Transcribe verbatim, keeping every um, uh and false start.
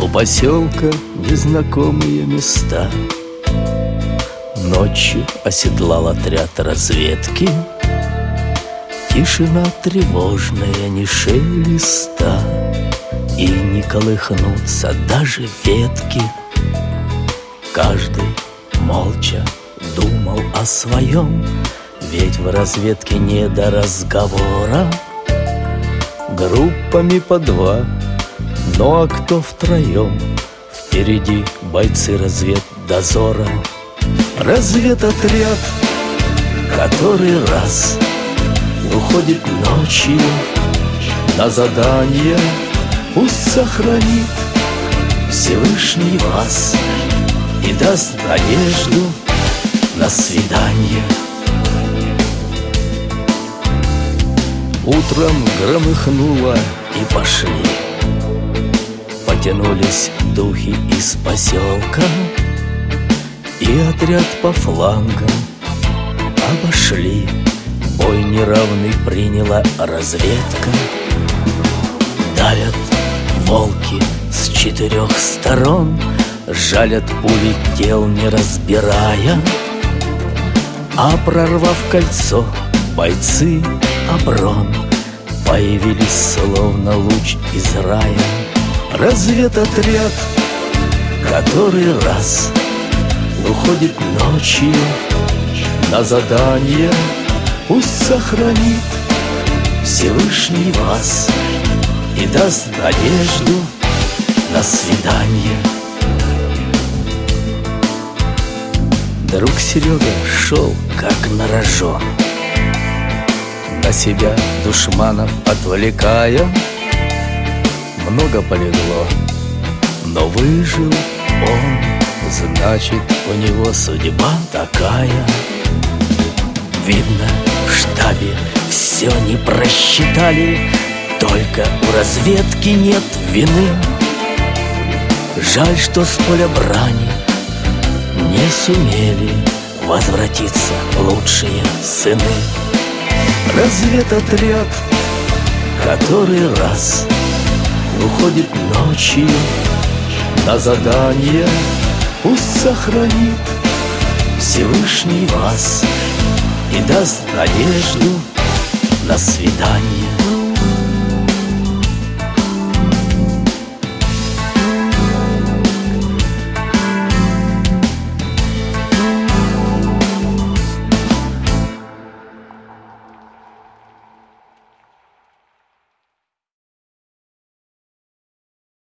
У поселка незнакомые места. Ночью оседлал отряд разведки. Тишина тревожная, ни шелеста, и не колыхнутся даже ветки. Каждый молча думал о своем, ведь в разведке не до разговора. Группами по два, ну а кто втроем? Впереди бойцы разведдозора. Разведотряд, который раз уходит ночью на задание. Пусть сохранит Всевышний вас и даст надежду на свидание. Утром громыхнуло и пошли. Потянулись духи из поселка, и отряд по флангам обошли. Бой неравный приняла разведка. Давят волки с четырех сторон, жалят пули тел, не разбирая. А прорвав кольцо, бойцы оброн появились, словно луч из рая. Разведотряд, который раз уходит ночью на задание. Пусть сохранит Всевышний вас и даст надежду на свидание. Друг Серега шел как на рожон, на себя душманов отвлекая. Много полегло, но выжил он, значит, у него судьба такая. Видно, в штабе все не просчитали, только у разведки нет вины. Жаль, что с поля брани не сумели возвратиться лучшие сыны. Разведотряд, который раз уходит ночью на задание. Пусть сохранит Всевышний вас и даст надежду на свидание.